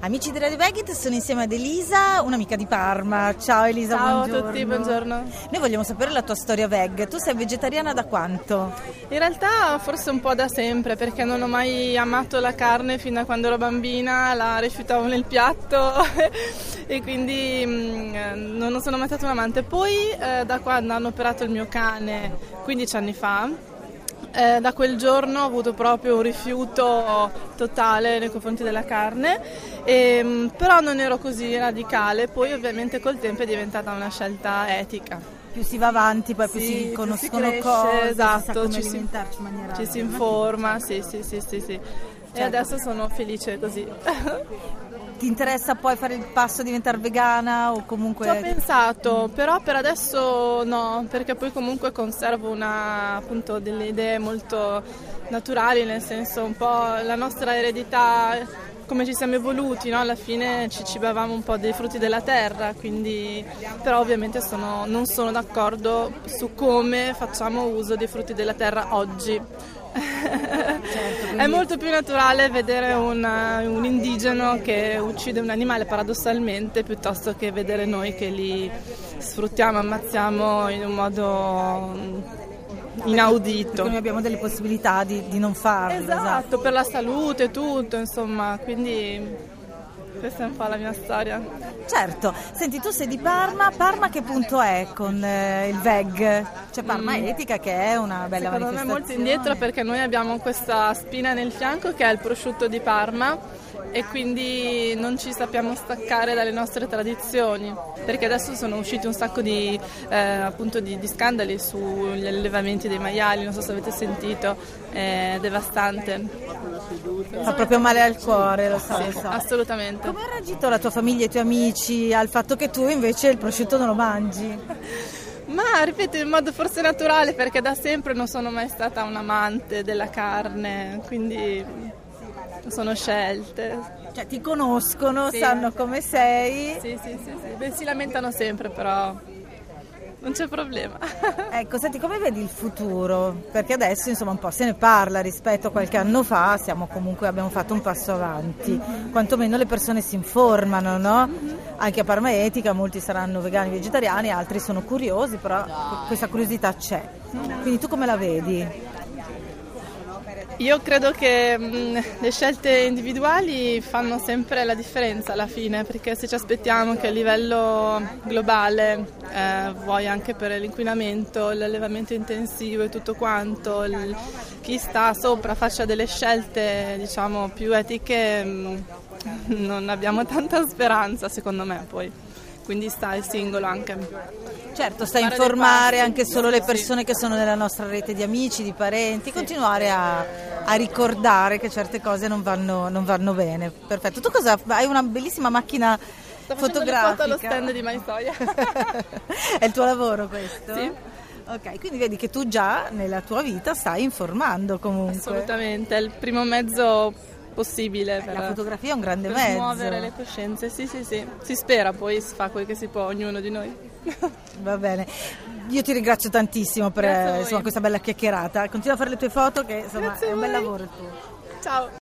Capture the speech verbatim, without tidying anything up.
Amici di Radio Veggie, sono insieme ad Elisa, un'amica di Parma. Ciao Elisa, ciao buongiorno. Ciao a tutti, buongiorno. Noi vogliamo sapere la tua storia veg. Tu sei vegetariana da quanto? In realtà forse un po' da sempre, perché non ho mai amato la carne fino a quando ero bambina, la rifiutavo nel piatto e quindi mh, non sono mai stata un amante. Poi eh, da quando hanno operato il mio cane quindici anni fa, Eh, da quel giorno ho avuto proprio un rifiuto totale nei confronti della carne, e, però non ero così radicale. Poi ovviamente col tempo è diventata una scelta etica. Più si va avanti, poi sì, più si conoscono più si cresce, cose, esatto, si sa come ci alimentarci in maniera ci si informa, sì sì sì sì, sì. Certo. E adesso sono felice così. Ti interessa poi fare il passo a diventare vegana o comunque? Ci ho pensato, però per adesso no, perché poi comunque conservo una, appunto, delle idee molto naturali, nel senso un po' la nostra eredità, come ci siamo evoluti, no? Alla fine ci cibavamo un po' dei frutti della terra, quindi però ovviamente sono, non sono d'accordo su come facciamo uso dei frutti della terra oggi. Certo, quindi... È molto più naturale vedere un, un indigeno che uccide un animale paradossalmente, piuttosto che vedere noi che li sfruttiamo, ammazziamo in un modo inaudito. Perché noi abbiamo delle possibilità di, di non farlo. Esatto, esatto, per la salute, tutto, insomma, quindi questa è un po' la mia storia. Certo, senti, tu sei di Parma, Parma che punto è con eh, il veg? Cioè Parma Mm. Etica, che è una bella Secondo me manifestazione. è molto indietro, perché noi abbiamo questa spina nel fianco che è il prosciutto di Parma e quindi non ci sappiamo staccare dalle nostre tradizioni, perché adesso sono usciti un sacco di, eh, appunto di, di scandali sugli allevamenti dei maiali, non so se avete sentito, è devastante. Fa proprio male al cuore, lo so, Sì, lo so. assolutamente. Come ha reagito la tua famiglia e i tuoi amici al fatto che tu invece il prosciutto non lo mangi? Ma ripeto, in modo forse naturale, perché da sempre non sono mai stata un amante della carne, quindi sono scelte. Cioè ti conoscono, Sì. sanno come sei. Sì, sì, sì, sì. Beh, si lamentano sempre, però non c'è problema. Ecco, senti, come vedi il futuro? Perché adesso insomma un po' se ne parla rispetto a qualche anno fa, siamo comunque abbiamo fatto un passo avanti, mm-hmm. quantomeno le persone si informano, no? Mm-hmm. Anche a Parma Etica molti saranno vegani, vegetariani, altri sono curiosi, però questa curiosità c'è. Mm-hmm. Quindi tu come la vedi? Io credo che mh, le scelte individuali fanno sempre la differenza alla fine, perché se ci aspettiamo che a livello globale, eh, vuoi anche per l'inquinamento, l'allevamento intensivo e tutto quanto, il, chi sta sopra faccia delle scelte diciamo più etiche, mh, non abbiamo tanta speranza secondo me poi. Quindi sta il singolo anche. Certo, sta a informare anche solo le persone che sono nella nostra rete di amici, di parenti, sì. Continuare a, a ricordare che certe cose non vanno, non vanno bene. Perfetto. Tu cosa hai? Una bellissima macchina Sto fotografica. Sto facendo le foto allo stand di Maisoia. È il tuo lavoro questo? Sì. Ok, quindi vedi che tu già nella tua vita stai informando comunque. Assolutamente, è il primo mezzo possibile per, la fotografia è un grande per mezzo, muovere le coscienze. Sì sì sì, si spera, poi si fa quel che si può, ognuno di noi. Va bene, io ti ringrazio tantissimo per insomma, questa bella chiacchierata, continua a fare le tue foto che insomma è un bel lavoro il tuo. Ciao.